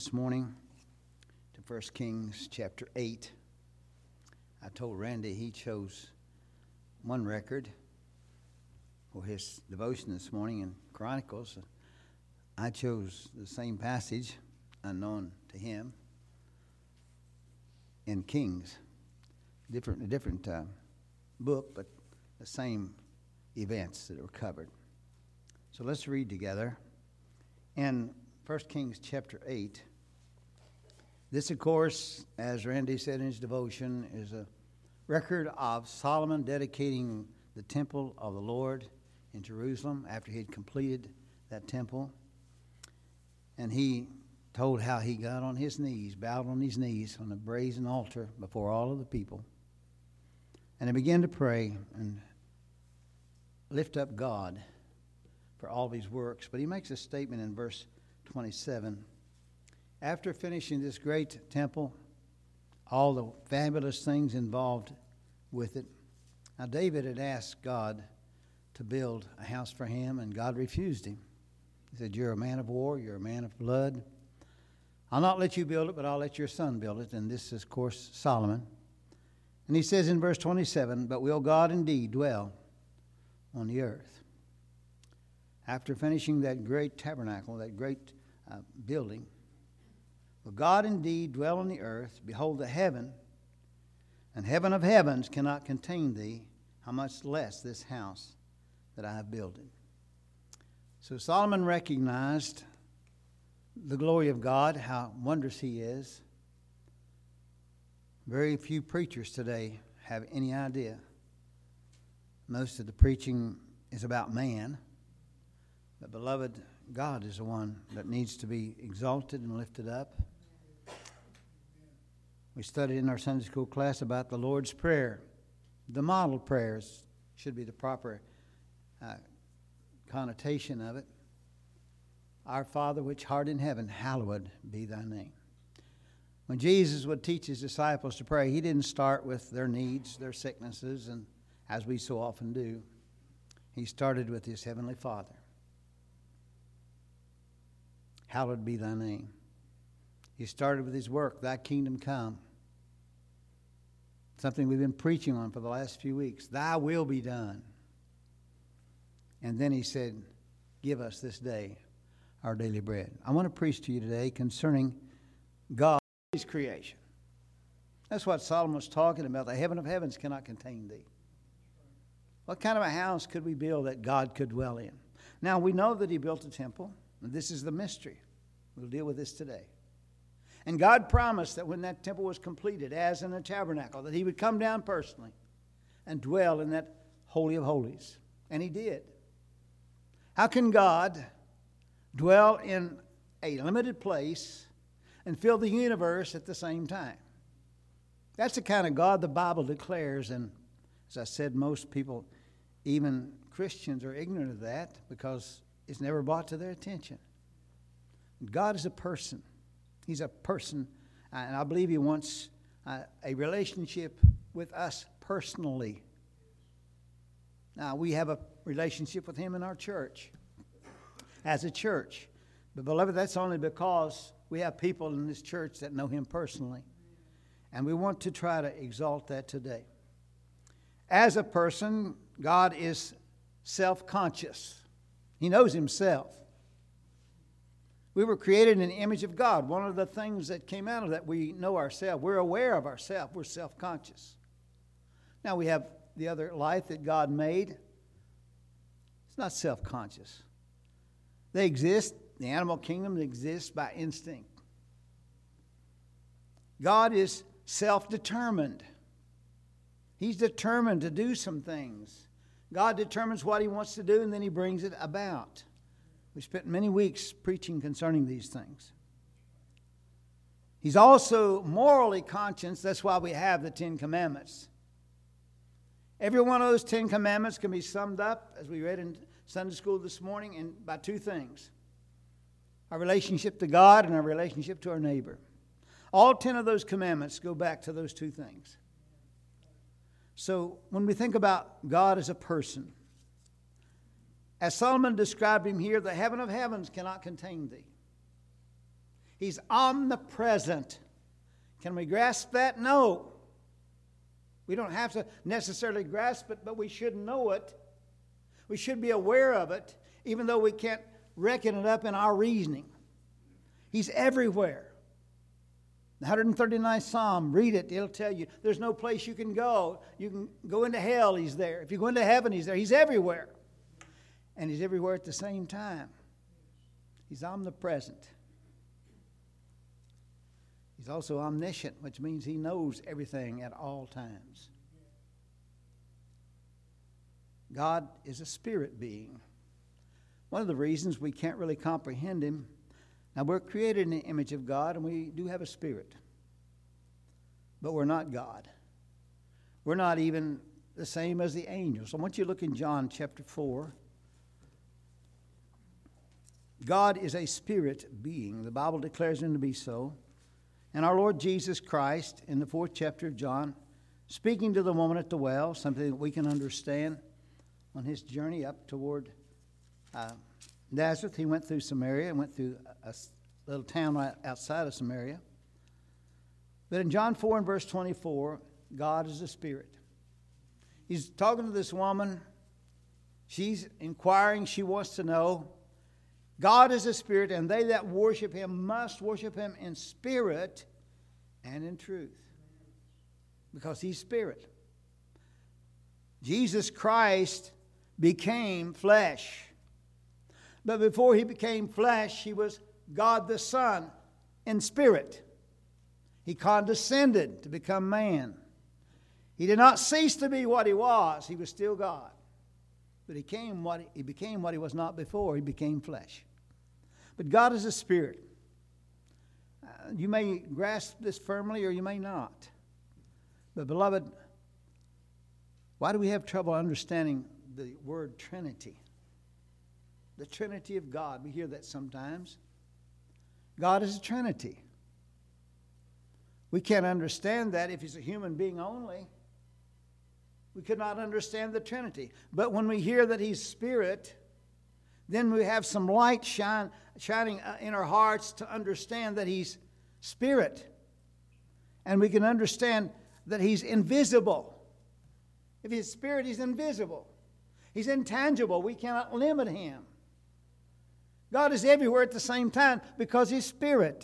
This morning to 1 Kings chapter 8. I told Randy he chose one record for his devotion this morning in Chronicles. I chose the same passage, unknown to him, in Kings. A different book, but the same events that were covered. So let's read together. In 1 Kings chapter 8, this, of course, as Randy said in his devotion, is a record of Solomon dedicating the temple of the Lord in Jerusalem after he had completed that temple. And he told how he got on his knees, bowed on his knees on the brazen altar before all of the people. And he began to pray and lift up God for all of his works. But he makes a statement in verse 27. After finishing this great temple, all the fabulous things involved with it, now David had asked God to build a house for him, and God refused him. He said, "You're a man of war, you're a man of blood. I'll not let you build it, but I'll let your son build it." And this is, of course, Solomon. And he says in verse 27, "But will God indeed dwell on the earth?" After finishing that great tabernacle, that great building, "Will God indeed dwell on the earth? Behold, the heaven and heaven of heavens cannot contain thee, how much less this house that I have builded." So Solomon recognized the glory of God, how wondrous he is. Very few preachers today have any idea. Most of the preaching is about man. But beloved, God is the one that needs to be exalted and lifted up. We studied in our Sunday school class about the Lord's Prayer. The model prayers should be the proper connotation of it. Our Father which art in heaven, hallowed be thy name. When Jesus would teach his disciples to pray, he didn't start with their needs, their sicknesses, and as we so often do. He started with his heavenly Father. Hallowed be thy name. He started with his work, thy kingdom come. Something we've been preaching on for the last few weeks. Thy will be done. And then he said, give us this day our daily bread. I want to preach to you today concerning God, his creation. That's what Solomon was talking about. The heaven of heavens cannot contain thee. What kind of a house could we build that God could dwell in? Now, we know that he built a temple. And this is the mystery. We'll deal with this today. And God promised that when that temple was completed, as in a tabernacle, that he would come down personally and dwell in that Holy of Holies. And he did. How can God dwell in a limited place and fill the universe at the same time? That's the kind of God the Bible declares. And as I said, most people, even Christians, are ignorant of that because it's never brought to their attention. God is a person. He's a person, and I believe he wants a relationship with us personally. Now, we have a relationship with him in our church, as a church. But, beloved, that's only because we have people in this church that know him personally. And we want to try to exalt that today. As a person, God is self-conscious. He knows himself. We were created in the image of God. One of the things that came out of that, we know ourselves. We're aware of ourselves. We're self-conscious. Now we have the other life that God made. It's not self-conscious. They exist. The animal kingdom exists by instinct. God is self-determined. He's determined to do some things. God determines what he wants to do, and then he brings it about. We spent many weeks preaching concerning these things. He's also morally conscious. That's why we have the 10 Commandments. Every one of those 10 Commandments can be summed up, as we read in Sunday school this morning, by two things. Our relationship to God and our relationship to our neighbor. All 10 of those commandments go back to those two things. So when we think about God as a person, as Solomon described him here, the heaven of heavens cannot contain thee. He's omnipresent. Can we grasp that? No. We don't have to necessarily grasp it, but we should know it. We should be aware of it, even though we can't reckon it up in our reasoning. He's everywhere. The 139th Psalm, read it. It'll tell you there's no place you can go. You can go into hell, He's there. If you go into heaven, He's there. He's everywhere. And He's everywhere at the same time. He's omnipresent. He's also omniscient, which means He knows everything at all times. God is a spirit being. One of the reasons we can't really comprehend Him, now we're created in the image of God and we do have a spirit. But we're not God. We're not even the same as the angels. I want you to look in John chapter 4. God is a spirit being. The Bible declares Him to be so. And our Lord Jesus Christ, in the 4th chapter of John, speaking to the woman at the well, something that we can understand on His journey up toward Nazareth. He went through Samaria and went through a little town right outside of Samaria. But in John 4 and verse 24, God is a spirit. He's talking to this woman. She's inquiring. She wants to know. God is a spirit, and they that worship Him must worship Him in spirit and in truth, because He's spirit. Jesus Christ became flesh. But before He became flesh, He was God the Son in spirit. He condescended to become man. He did not cease to be what He was. He was still God. But He became what He was not before. He became flesh. But God is a spirit. You may grasp this firmly or you may not. But beloved, why do we have trouble understanding the word Trinity? The Trinity of God. We hear that sometimes. God is a Trinity. We can't understand that if He's a human being only. We could not understand the Trinity. But when we hear that He's Spirit, then we have some light shining in our hearts to understand that He's Spirit. And we can understand that He's invisible. If He's Spirit, He's invisible. He's intangible. We cannot limit Him. God is everywhere at the same time because He's Spirit.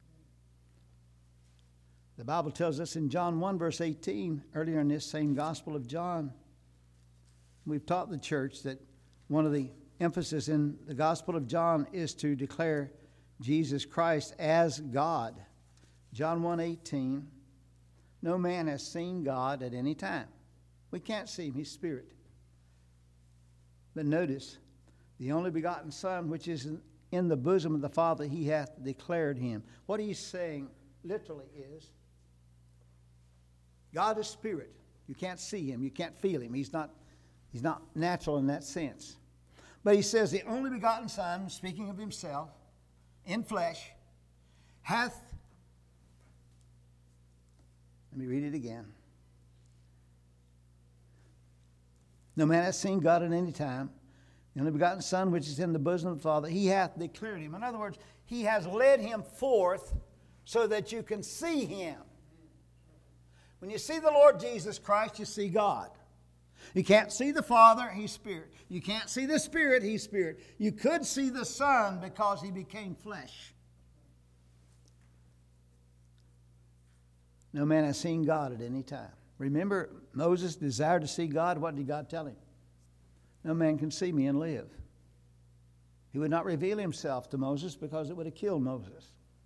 The Bible tells us in John 1 verse 18, earlier in this same Gospel of John, we've taught the church that one of the emphasis in the Gospel of John is to declare Jesus Christ as God. John 1:18, no man has seen God at any time. We can't see Him. He's Spirit. But notice, the only begotten Son, which is in the bosom of the Father, He hath declared Him. What He's saying literally is, God is Spirit. You can't see Him. You can't feel Him. He's not natural in that sense. But He says, the only begotten Son, speaking of Himself, in flesh, hath, let me read it again. No man hath seen God at any time. The only begotten Son, which is in the bosom of the Father, He hath declared Him. In other words, He has led Him forth so that you can see Him. When you see the Lord Jesus Christ, you see God. You can't see the Father, He's Spirit. You can't see the Spirit, He's Spirit. You could see the Son because He became flesh. No man has seen God at any time. Remember, Moses desired to see God. What did God tell him? No man can see me and live. He would not reveal Himself to Moses because it would have killed Moses.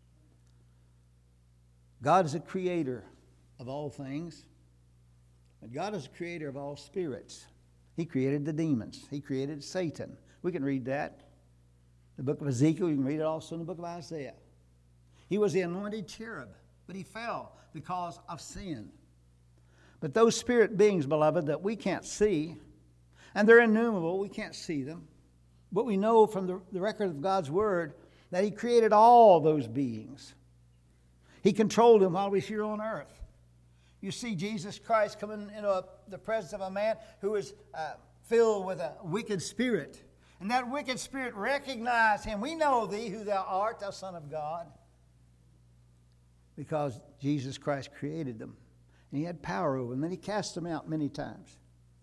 God is a creator of all things. But God is the creator of all spirits. He created the demons. He created Satan. We can read that. The book of Ezekiel, you can read it also in the book of Isaiah. He was the anointed cherub, but he fell because of sin. But those spirit beings, beloved, that we can't see, and they're innumerable, we can't see them, but we know from the record of God's Word that He created all those beings. He controlled them while we were here on earth. You see Jesus Christ coming into the presence of a man who is filled with a wicked spirit. And that wicked spirit recognized Him. We know Thee, who Thou art, Thou Son of God. because Jesus Christ created them. And he had power over them. Then he cast them out many times.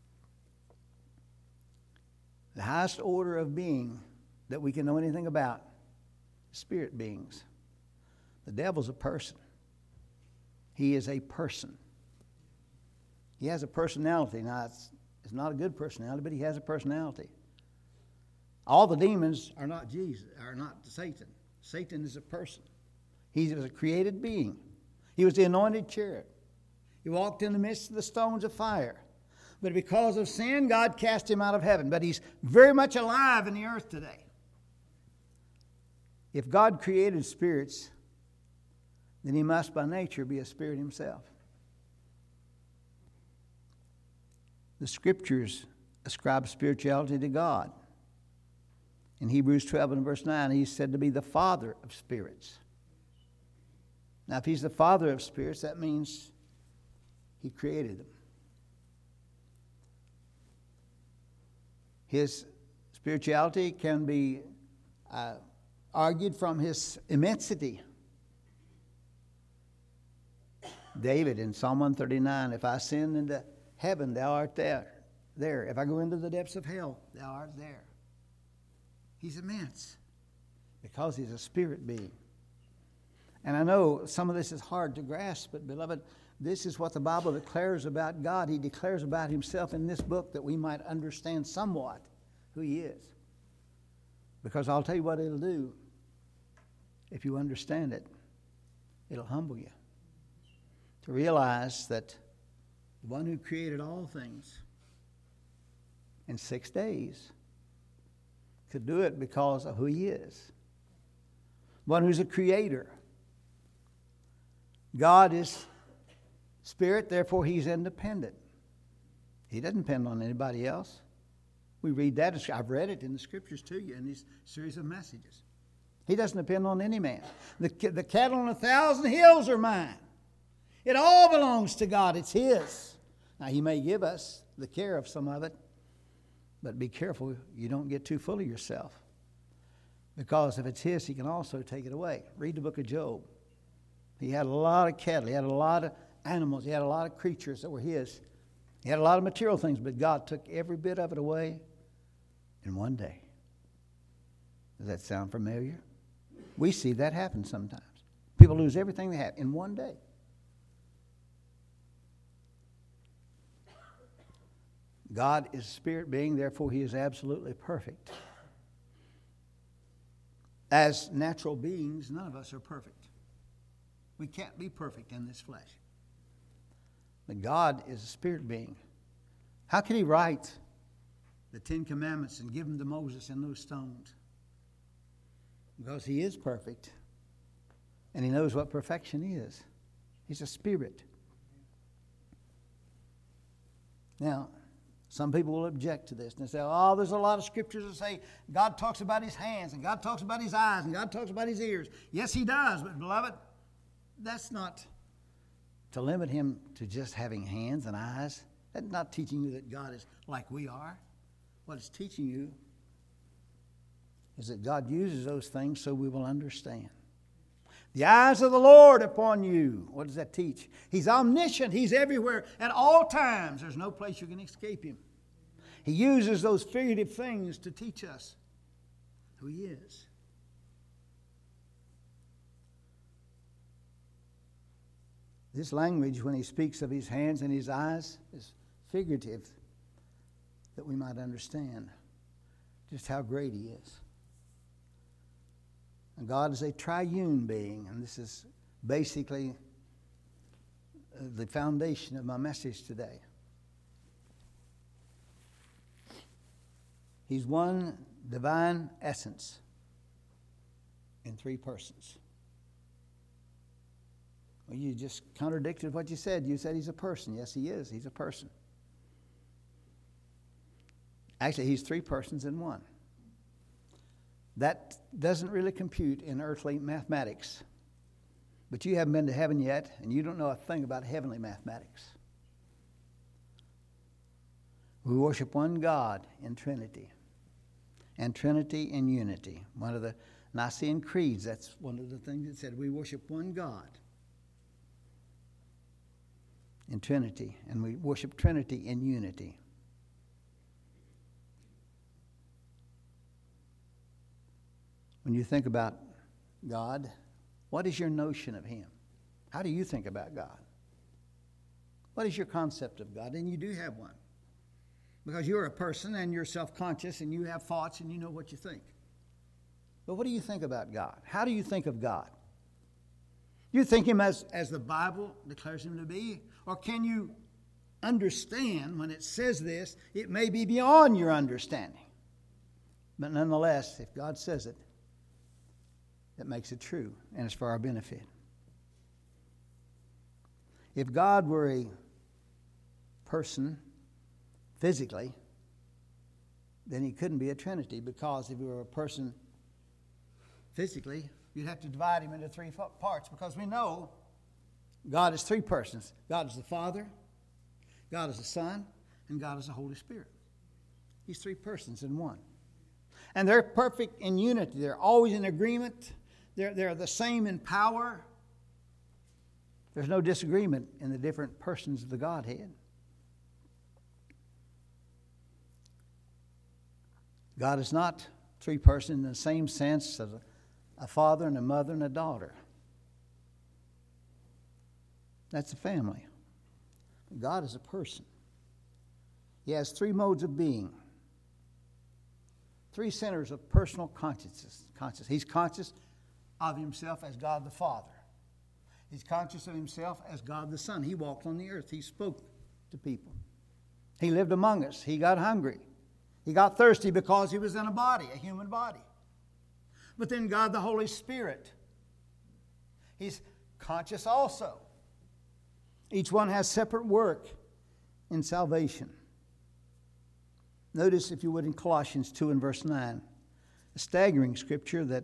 The highest order of being that we can know anything about is spirit beings. The devil's a person. He is a person. He has a personality. Now, it's not a good personality, but he has a personality. All the demons are not Jesus, are not Satan. Satan is a person. He was a created being. He was the anointed cherub. He walked in the midst of the stones of fire. But because of sin, God cast him out of heaven. But he's very much alive in the earth today. If God created spirits, then he must by nature be a spirit himself. The Scriptures ascribe spirituality to God. In Hebrews 12 and verse 9, he's said to be the Father of spirits. Now, if he's the Father of spirits, that means he created them. His spirituality can be argued from his immensity. David in Psalm 139, if I ascend into heaven, thou art there. If I go into the depths of hell, thou art there. He's immense because he's a spirit being. And I know some of this is hard to grasp, but beloved, this is what the Bible declares about God. He declares about himself in this book that we might understand somewhat who he is. Because I'll tell you what it'll do. If you understand it, it'll humble you. To realize that the one who created all things in 6 days could do it because of who he is. One who's a creator. God is spirit, therefore he's independent. He doesn't depend on anybody else. We read that. I've read it in the Scriptures to you in these series of messages. He doesn't depend on any man. The cattle on 1,000 hills are mine. It all belongs to God. It's his. Now, he may give us the care of some of it, but be careful you don't get too full of yourself. Because if it's his, he can also take it away. Read the book of Job. He had a lot of cattle. He had a lot of animals. He had a lot of creatures that were his. He had a lot of material things, but God took every bit of it away in one day. Does that sound familiar? We see that happen sometimes. People lose everything they have in one day. God is a spirit being, therefore he is absolutely perfect. As natural beings, none of us are perfect. We can't be perfect in this flesh. But God is a spirit being. How can he write the 10 Commandments and give them to Moses in those stones? Because he is perfect. And he knows what perfection is. He's a spirit. Now, some people will object to this and they say, oh, there's a lot of scriptures that say God talks about his hands and God talks about his eyes and God talks about his ears. Yes, he does, but beloved, that's not to limit him to just having hands and eyes. That's not teaching you that God is like we are. What it's teaching you is that God uses those things so we will understand. The eyes of the Lord upon you. What does that teach? He's omniscient. He's everywhere at all times. There's no place you can escape him. He uses those figurative things to teach us who he is. This language, when he speaks of his hands and his eyes, is figurative, that we might understand just how great he is. And God is a triune being, and this is basically the foundation of my message today. He's one divine essence in three persons. Well, you just contradicted what you said. You said he's a person. Yes, he is. He's a person. Actually, he's three persons in one. That doesn't really compute in earthly mathematics. But you haven't been to heaven yet, and you don't know a thing about heavenly mathematics. We worship one God in Trinity, and Trinity in unity. One of the Nicene creeds, that's one of the things that said we worship one God in Trinity, and we worship Trinity in unity. When you think about God, what is your notion of Him? How do you think about God? What is your concept of God? And you do have one. Because you're a person and you're self-conscious and you have thoughts and you know what you think. But what do you think about God? How do you think of God? Do you think Him as the Bible declares Him to be? Or can you understand when it says this, it may be beyond your understanding. But nonetheless, if God says it, that makes it true, and it's for our benefit. If God were a person physically, then He couldn't be a Trinity, because if He were a person physically, you'd have to divide Him into three parts, because we know God is three persons. God is the Father, God is the Son, and God is the Holy Spirit. He's three persons in one. And they're perfect in unity. They're always in agreement. They're the same in power. There's no disagreement in the different persons of the Godhead. God is not three persons in the same sense of a father and a mother and a daughter. That's a family. God is a person. He has three modes of being. Three centers of personal consciousness. He's conscious of Himself as God the Father. He's conscious of Himself as God the Son. He walked on the earth. He spoke to people. He lived among us. He got hungry. He got thirsty because He was in a body, a human body. But then God the Holy Spirit, He's conscious also. Each one has separate work in salvation. Notice, if you would, in Colossians 2 and verse 9, a staggering scripture that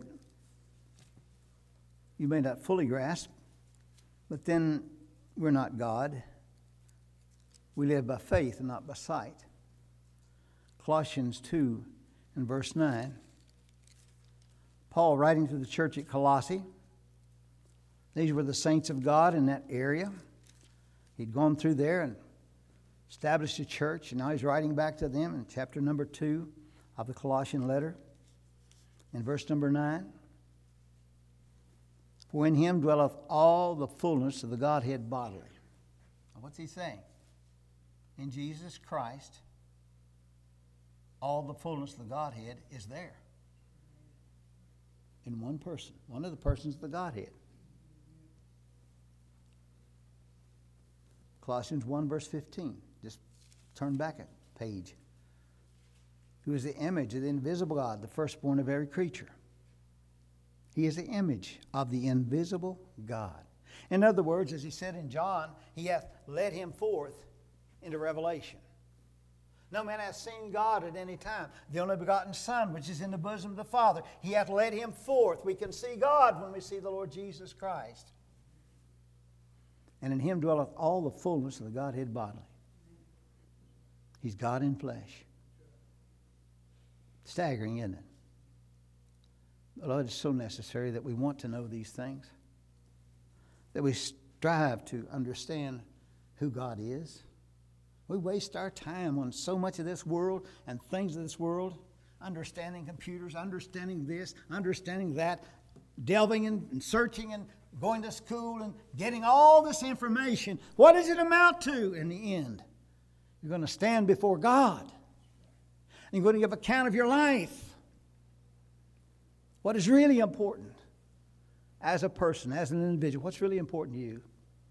you may not fully grasp, but then we're not God. We live by faith and not by sight. Colossians 2 and verse 9. Paul, writing to the church at Colossae, these were the saints of God in that area. He'd gone through there and established a church, and now he's writing back to them in chapter number 2 of the Colossian letter. In verse number 9, for in Him dwelleth all the fullness of the Godhead bodily. Now, what's he saying? In Jesus Christ, all the fullness of the Godhead is there. In one person, one of the persons of the Godhead. Colossians 1 verse 15. Just turn back a page. Who is the image of the invisible God, the firstborn of every creature. He is the image of the invisible God. In other words, as he said in John, He hath led Him forth into revelation. No man hath seen God at any time. The only begotten Son, which is in the bosom of the Father, He hath led Him forth. We can see God when we see the Lord Jesus Christ. And in Him dwelleth all the fullness of the Godhead bodily. He's God in flesh. Staggering, isn't it? Lord, it's so necessary that we want to know these things, that we strive to understand who God is. We waste our time on so much of this world and things of this world, understanding computers, understanding this, understanding that, delving in and searching and going to school and getting all this information. What does it amount to in the end? You're going to stand before God, and you're going to give account of your life. What is really important as a person, as an individual? What's really important to you?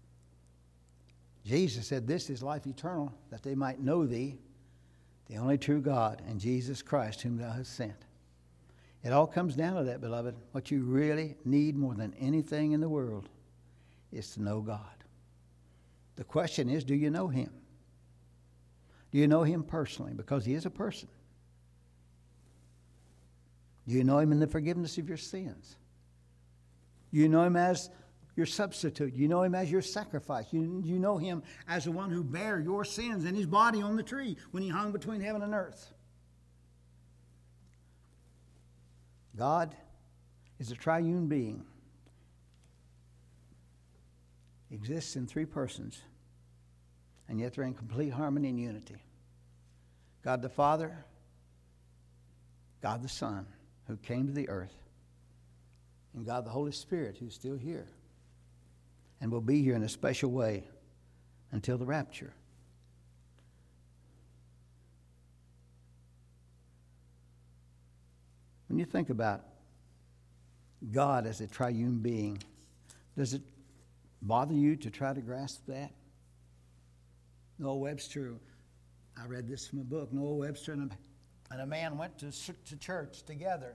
Jesus said, this is life eternal, that they might know Thee, the only true God, and Jesus Christ, whom Thou hast sent. It all comes down to that, beloved. What you really need more than anything in the world is to know God. The question is, do you know Him? Do you know Him personally? Because He is a person. Do you know Him in the forgiveness of your sins? Do you know Him as your substitute? Do you know Him as your sacrifice? You know Him as the one who bare your sins in His body on the tree when He hung between heaven and earth. God is a triune being. He exists in three persons. and yet they're in complete harmony and unity. God the Father, God the Son, who came to the earth, and God the Holy Spirit, who's still here and will be here in a special way until the rapture. When you think about God as a triune being, does it bother you to try to grasp that? Noah Webster, I read this from a book. Noah Webster and a man went to church together.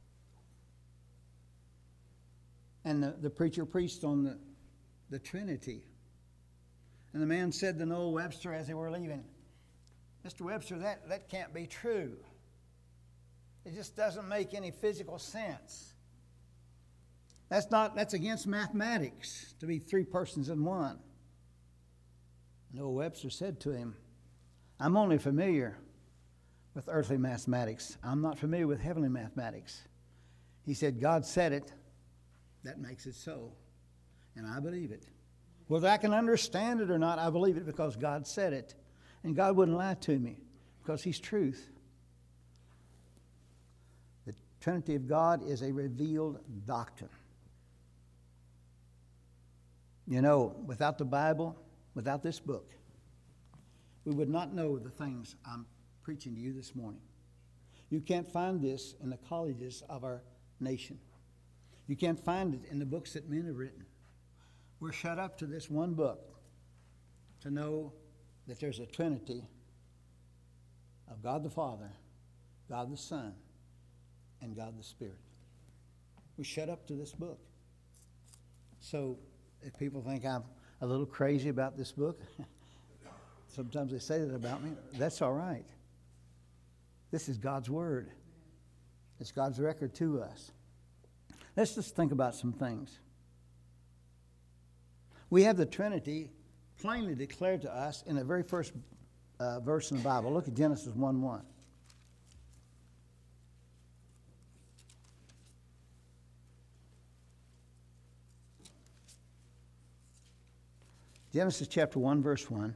And the preacher preached on the Trinity. And the man said to Noah Webster as they were leaving, Mr. Webster, that can't be true. It just doesn't make any physical sense. That's against mathematics to be three persons in one. Noah Webster said to him, I'm only familiar with earthly mathematics. I'm not familiar with heavenly mathematics. He said, God said it. That makes it so. And I believe it. Whether I can understand it or not, I believe it because God said it. And God wouldn't lie to me because He's truth. The Trinity of God is a revealed doctrine. You know, without the Bible, without this book, we would not know the things I'm preaching to you this morning. You can't find this in the colleges of our nation. You can't find it in the books that men have written. We're shut up to this one book to know that there's a Trinity of God the Father, God the Son, and God the Spirit. We're shut up to this book. So if people think I'm a little crazy about this book, sometimes they say that about me, that's all right. This is God's Word. It's God's record to us. Let's just think about some things. We have the Trinity plainly declared to us in the very first verse in the Bible. Look at Genesis 1:1. Genesis chapter 1, verse 1.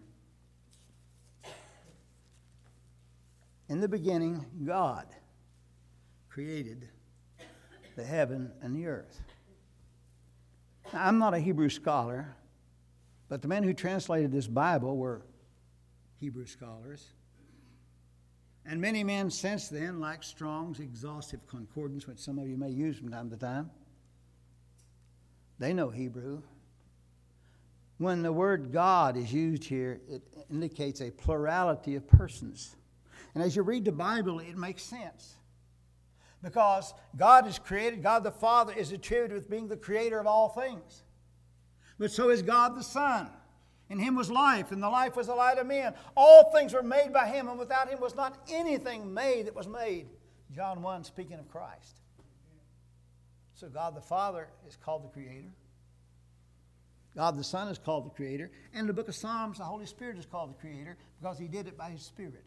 In the beginning, God created the heaven and the earth. Now, I'm not a Hebrew scholar, but the men who translated this Bible were Hebrew scholars. And many men since then, like Strong's Exhaustive Concordance, which some of you may use from time to time, they know Hebrew. When the word God is used here, it indicates a plurality of persons. And as you read the Bible, it makes sense. Because God is created, God the Father is attributed with being the creator of all things. But so is God the Son. In Him was life, and the life was the light of men. All things were made by Him, and without Him was not anything made that was made. John 1, speaking of Christ. So God the Father is called the Creator. God the Son is called the Creator. And in the book of Psalms, the Holy Spirit is called the Creator because He did it by His Spirit.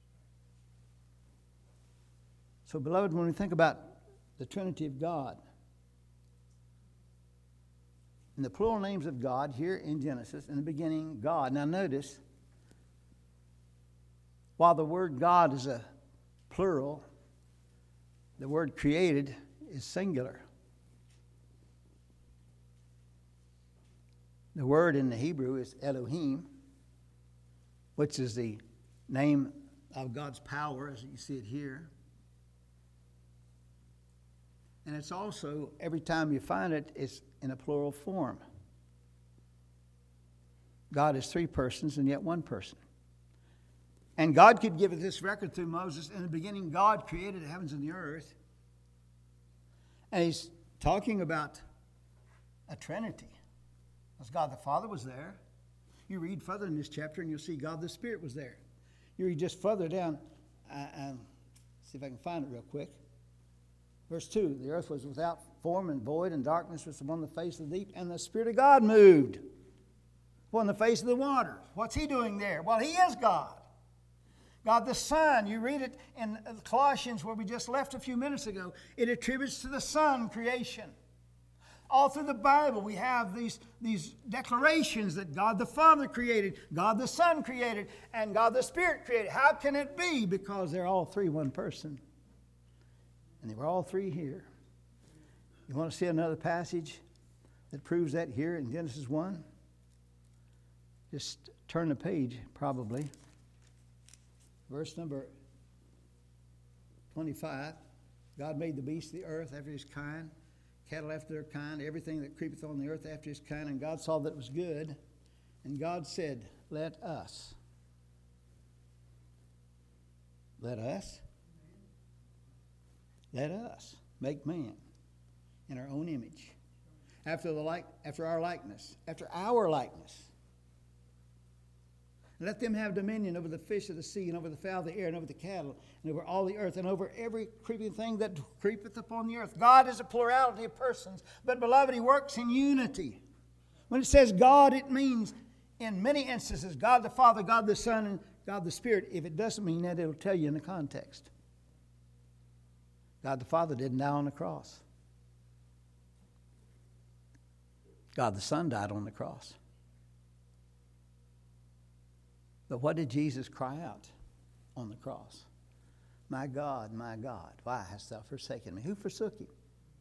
So, beloved, when we think about the Trinity of God, in the plural names of God here in Genesis, in the beginning, God. Now notice, while the word God is a plural, the word created is singular. The word in the Hebrew is Elohim, which is the name of God's power, as you see it here. And it's also, every time you find it, it's in a plural form. God is three persons and yet one person. And God could give us this record through Moses. In the beginning, God created the heavens and the earth. And He's talking about a Trinity. Because God the Father was there. You read further in this chapter and you'll see God the Spirit was there. You read just further down. See if I can find it real quick. Verse 2, the earth was without form and void, and darkness was upon the face of the deep, and the Spirit of God moved upon the face of the waters. What's He doing there? Well, He is God. God the Son, you read it in Colossians where we just left a few minutes ago, it attributes to the Son creation. All through the Bible, we have these declarations that God the Father created, God the Son created, and God the Spirit created. How can it be? Because they're all three one person. And they were all three here. You want to see another passage that proves that here in Genesis 1? Just turn the page, probably. Verse number 25. God made the beasts of the earth after his kind, cattle after their kind, everything that creepeth on the earth after his kind. And God saw that it was good. And God said, let us make man in our own image, after our likeness. And let them have dominion over the fish of the sea, and over the fowl of the air, and over the cattle, and over all the earth, and over every creeping thing that creepeth upon the earth. God is a plurality of persons, but beloved, he works in unity. When it says God, it means in many instances God the Father, God the Son, and God the Spirit. If it doesn't mean that, it'll tell you in the context. God the Father didn't die on the cross. God the Son died on the cross. But what did Jesus cry out on the cross? My God, why hast thou forsaken me? Who forsook him?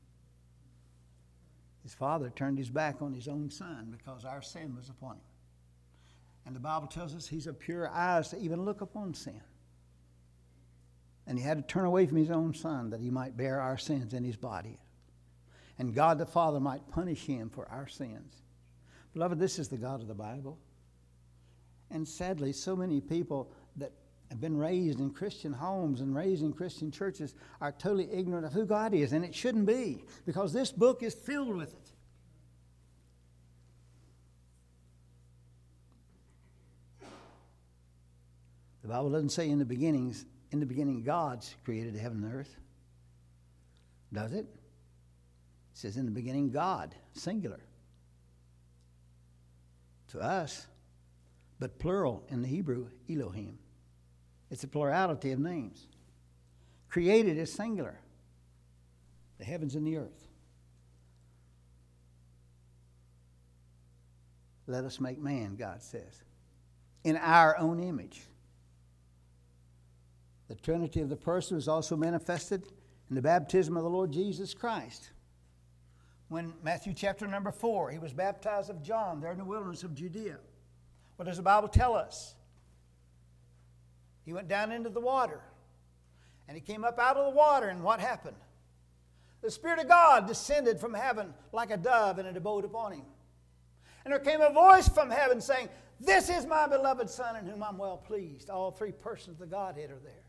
His Father turned his back on his own Son because our sin was upon him. And the Bible tells us he's of pure eyes to even look upon sin. And he had to turn away from his own Son that he might bear our sins in his body. And God the Father might punish him for our sins. Beloved, this is the God of the Bible. And sadly, so many people that have been raised in Christian homes and raised in Christian churches are totally ignorant of who God is. And it shouldn't be, because this book is filled with it. The Bible doesn't say in the beginning God created heaven and earth. Does it? It says in the beginning God, singular. To us, but plural in the Hebrew, Elohim. It's a plurality of names. Created is singular. The heavens and the earth. Let us make man, God says, in our own image. The Trinity of the person was also manifested in the baptism of the Lord Jesus Christ. When Matthew chapter number 4, he was baptized of John there in the wilderness of Judea. What does the Bible tell us? He went down into the water, and he came up out of the water, and what happened? The Spirit of God descended from heaven like a dove, and it abode upon him. And there came a voice from heaven saying, "This is my beloved Son, in whom I'm well pleased." All three persons of the Godhead are there.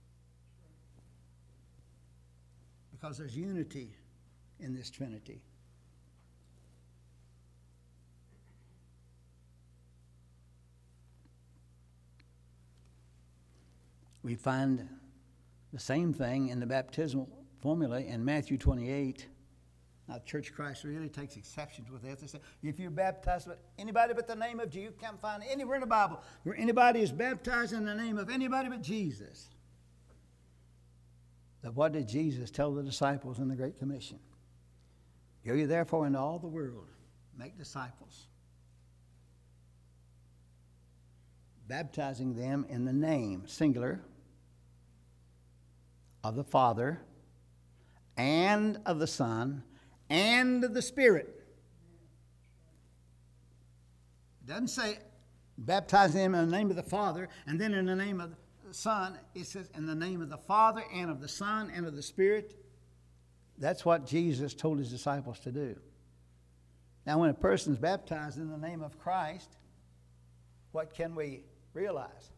Because there's unity in this Trinity. We find the same thing in the baptismal formula in Matthew 28. Now, Church of Christ really takes exceptions with this. They say, if you're baptized with anybody but the name of Jesus, you can't find anywhere in the Bible where anybody is baptized in the name of anybody but Jesus. But what did Jesus tell the disciples in the Great Commission? Go ye therefore into all the world, make disciples, baptizing them in the name, singular, of the Father, and of the Son, and of the Spirit. It doesn't say baptizing them in the name of the Father, and then in the name of the Son. It says in the name of the Father, and of the Son, and of the Spirit. That's what Jesus told his disciples to do. Now, when a person is baptized in the name of Christ, what can we realize?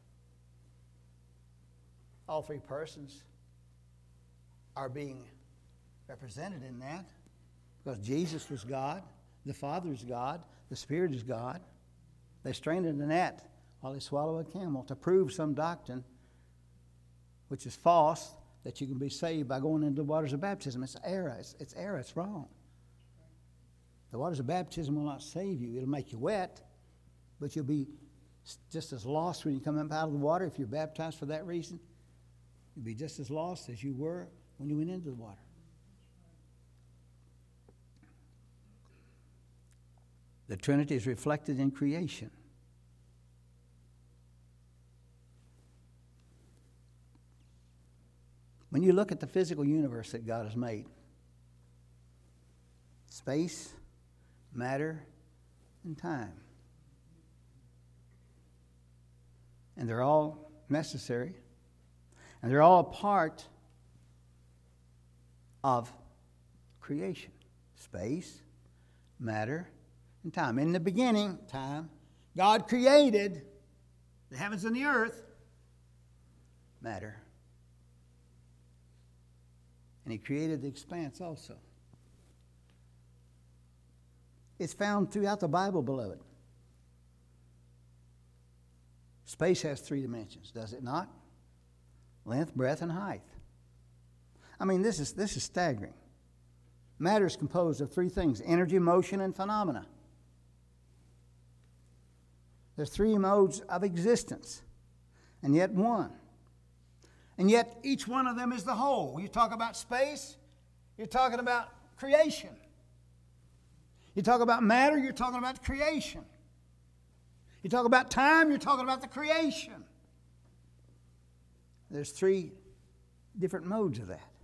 All three persons are being represented in that, because Jesus was God, the Father is God, the Spirit is God. They strained in the net while they swallow a camel to prove some doctrine which is false, that you can be saved by going into the waters of baptism. It's error. It's error. It's wrong. The waters of baptism will not save you. It'll make you wet, but you'll be just as lost when you come up out of the water. If you're baptized for that reason, you'll be just as lost as you were when you went into the water. The Trinity is reflected in creation. When you look at the physical universe that God has made, space, matter, and time, and they're all necessary, and they're all a part of creation. Space, matter, and time. In the beginning, time, God created the heavens and the earth, matter. And He created the expanse also. It's found throughout the Bible, beloved. Space has 3 dimensions, does it not? Length, breadth, and height. I mean, this is staggering. Matter is composed of 3 things: energy, motion, and phenomena. There's 3 modes of existence, and yet one. And yet each one of them is the whole. You talk about space, you're talking about creation. You talk about matter, you're talking about creation. You talk about time, you're talking about the creation. There's 3 different modes of that.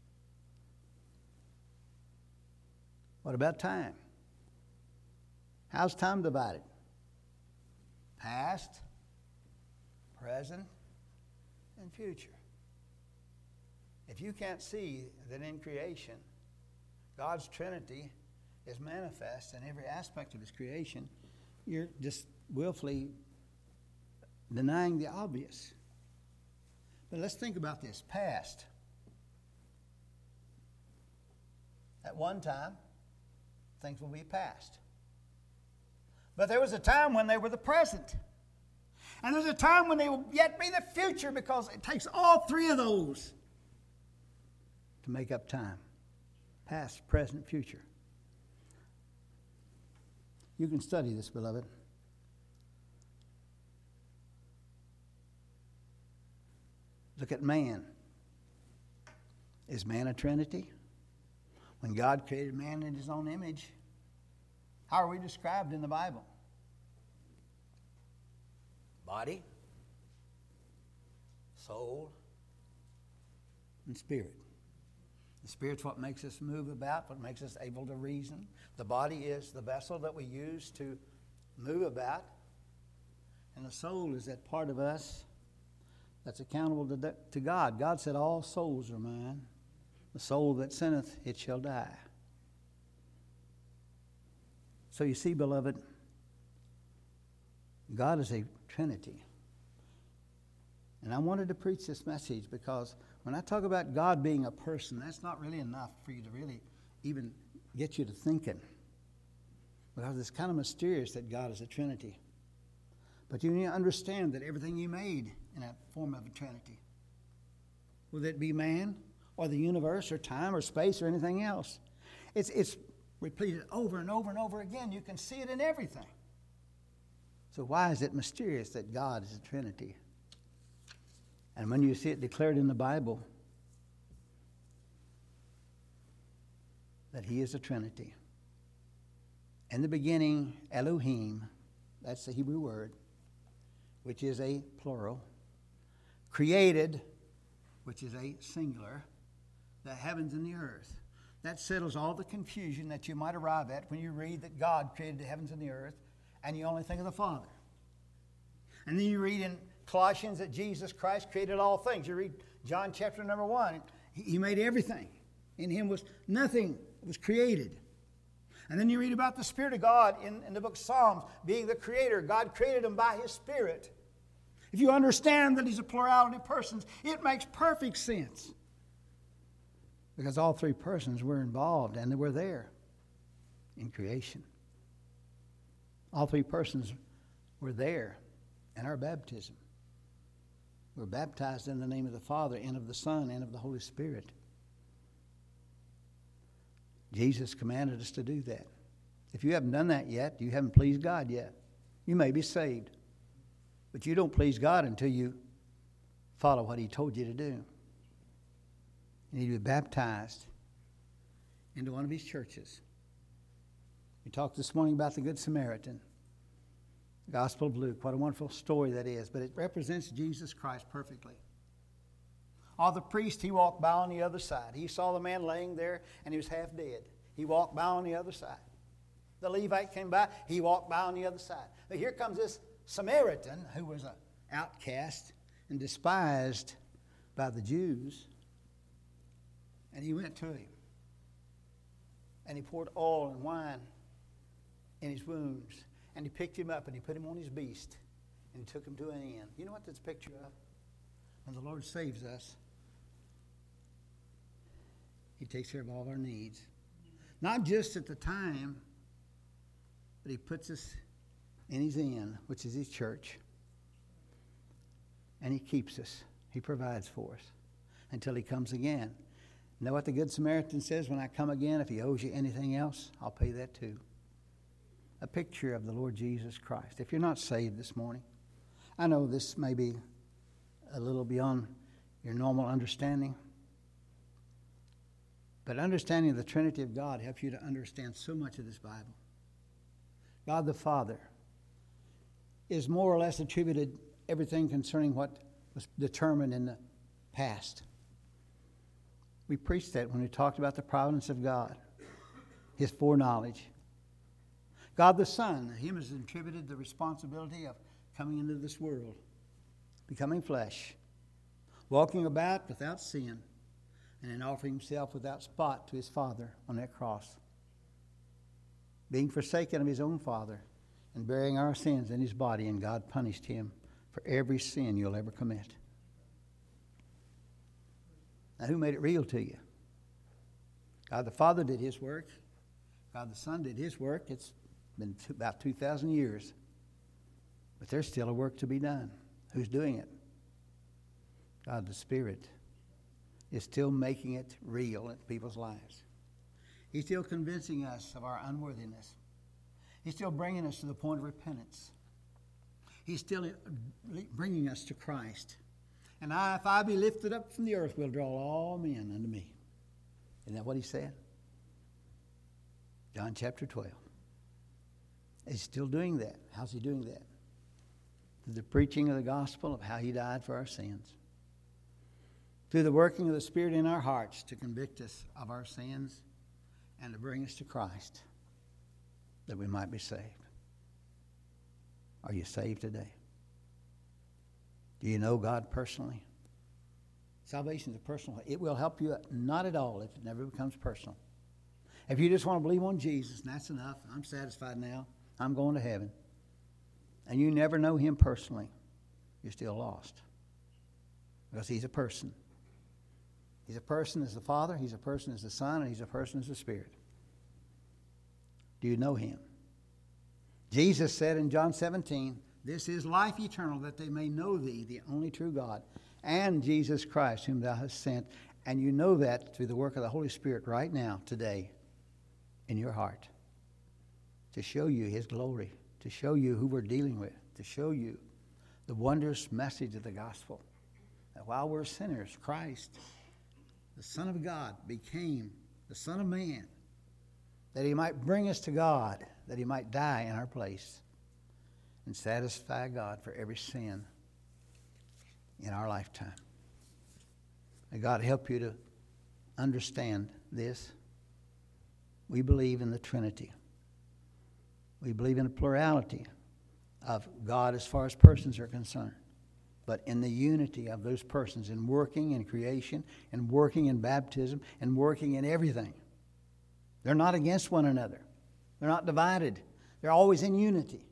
What about time? How's time divided? Past, present, and future. If you can't see that in creation, God's Trinity is manifest in every aspect of His creation, you're just willfully denying the obvious. But let's think about this. Past. At one time, things will be past. But there was a time when they were the present. And there's a time when they will yet be the future, because it takes all 3 of those to make up time. Past, present, future. You can study this, beloved. Look at man. Is man a Trinity? When God created man in His own image, how are we described in the Bible? Body, soul, and spirit. The Spirit's what makes us move about, what makes us able to reason. The body is the vessel that we use to move about. And the soul is that part of us that's accountable to God. God said, all souls are mine. The soul that sinneth, it shall die. So you see, beloved, God is a Trinity. And I wanted to preach this message because when I talk about God being a person, that's not really enough for you to really even get you to thinking. Because it's kind of mysterious that God is a Trinity. But you need to understand that everything you made in a form of a Trinity, whether it be man or the universe or time or space or anything else, it's repeated over and over and over again. You can see it in everything. So why is it mysterious that God is a Trinity? And when you see it declared in the Bible that He is a Trinity. In the beginning, Elohim, that's the Hebrew word, which is a plural. Created, which is a singular, the heavens and the earth. That settles all the confusion that you might arrive at when you read that God created the heavens and the earth, and you only think of the Father. And then you read in Colossians that Jesus Christ created all things. You read John chapter number 1. He made everything. In Him was nothing was created. And then you read about the Spirit of God in the book of Psalms being the creator. God created Him by His Spirit. If you understand that He's a plurality of persons, it makes perfect sense. Because all 3 persons were involved and they were there in creation. All 3 persons were there in our baptism. We're baptized in the name of the Father and of the Son and of the Holy Spirit. Jesus commanded us to do that. If you haven't done that yet, you haven't pleased God yet. You may be saved, but you don't please God until you follow what He told you to do. You need to be baptized into one of His churches. We talked this morning about the Good Samaritan. Gospel of Luke. What a wonderful story that is. But it represents Jesus Christ perfectly. Or the priest, he walked by on the other side. He saw the man laying there and he was half dead. He walked by on the other side. The Levite came by. He walked by on the other side. But here comes this Samaritan who was an outcast and despised by the Jews. And he went to him. And he poured oil and wine in his wounds. And he picked him up and he put him on his beast. And he took him to an inn. You know what that's a picture of? When the Lord saves us, He takes care of all our needs. Not just at the time, but He puts us in His inn, which is His church. And He keeps us. He provides for us until He comes again. You know what the Good Samaritan says? When I come again, if He owes you anything else, I'll pay that too. A picture of the Lord Jesus Christ. If you're not saved this morning, I know this may be a little beyond your normal understanding, but understanding the Trinity of God helps you to understand so much of this Bible. God the Father is more or less attributed everything concerning what was determined in the past. We preached that when we talked about the providence of God, His foreknowledge. God the Son, Him is attributed the responsibility of coming into this world, becoming flesh, walking about without sin, and then offering Himself without spot to His Father on that cross. Being forsaken of His own Father and bearing our sins in His body, and God punished Him for every sin you'll ever commit. Now, who made it real to you? God the Father did His work. God the Son did His work. It's been about 2,000 years. But there's still a work to be done. Who's doing it? God the Spirit is still making it real in people's lives. He's still convincing us of our unworthiness. He's still bringing us to the point of repentance. He's still bringing us to Christ. And if I be lifted up from the earth, will draw all men unto me. Isn't that what He said? John chapter 12. He's still doing that. How's He doing that? Through the preaching of the gospel of how He died for our sins. Through the working of the Spirit in our hearts to convict us of our sins and to bring us to Christ that we might be saved. Are you saved today? Do you know God personally? Salvation is a personal. It will help you not at all if it never becomes personal. If you just want to believe on Jesus, and that's enough, I'm satisfied now, I'm going to heaven, and you never know Him personally, you're still lost. Because He's a person. He's a person as the Father, He's a person as the Son, and He's a person as the Spirit. Do you know Him? Jesus said in John 17, "This is life eternal, that they may know Thee, the only true God, and Jesus Christ, whom Thou hast sent." And you know that through the work of the Holy Spirit right now, today, in your heart, to show you His glory, to show you who we're dealing with, to show you the wondrous message of the gospel. That while we're sinners, Christ, the Son of God, became the Son of Man, that He might bring us to God, that He might die in our place and satisfy God for every sin in our lifetime. May God help you to understand this. We believe in the Trinity. We believe in a plurality of God as far as persons are concerned, but in the unity of those persons in working in creation and working in baptism and working in everything. They're not against one another. They're not divided. They're always in unity.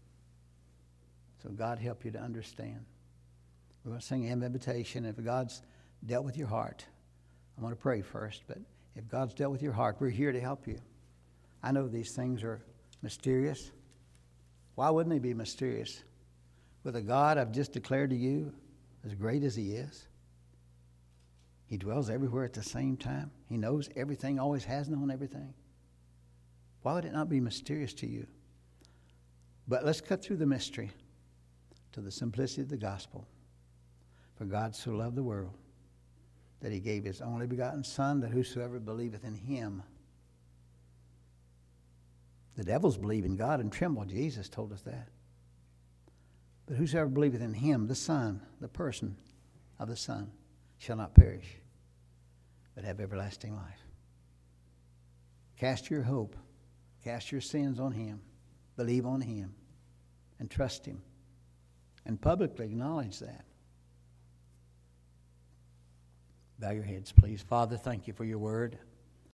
So God help you to understand. We're going to sing a hymn of invitation. If God's dealt with your heart, I'm going to pray first, but if God's dealt with your heart, we're here to help you. I know these things are mysterious. Why wouldn't they be mysterious? With a God I've just declared to you, as great as He is, He dwells everywhere at the same time. He knows everything, always has known everything. Why would it not be mysterious to you? But let's cut through the mystery to the simplicity of the gospel. For God so loved the world that He gave His only begotten Son, that whosoever believeth in Him The devils believe in God and tremble. Jesus told us that. But whosoever believeth in him, the Son, the person of the Son, shall not perish, but have everlasting life. Cast your hope, cast your sins on him, believe on him, and trust him, and publicly acknowledge that. Bow your heads, please. Father, thank you for your word.